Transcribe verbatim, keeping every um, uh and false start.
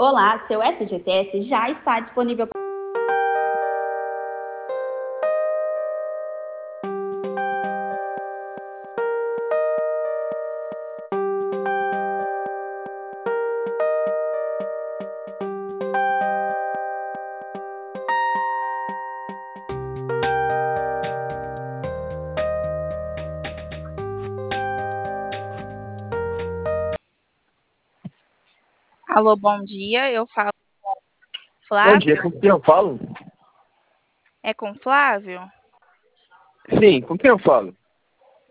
Olá, seu S G T S já está disponível. Alô, bom dia. Eu falo com Bom dia, Flávio. com quem eu falo? É com Flávio? Sim, com quem eu falo?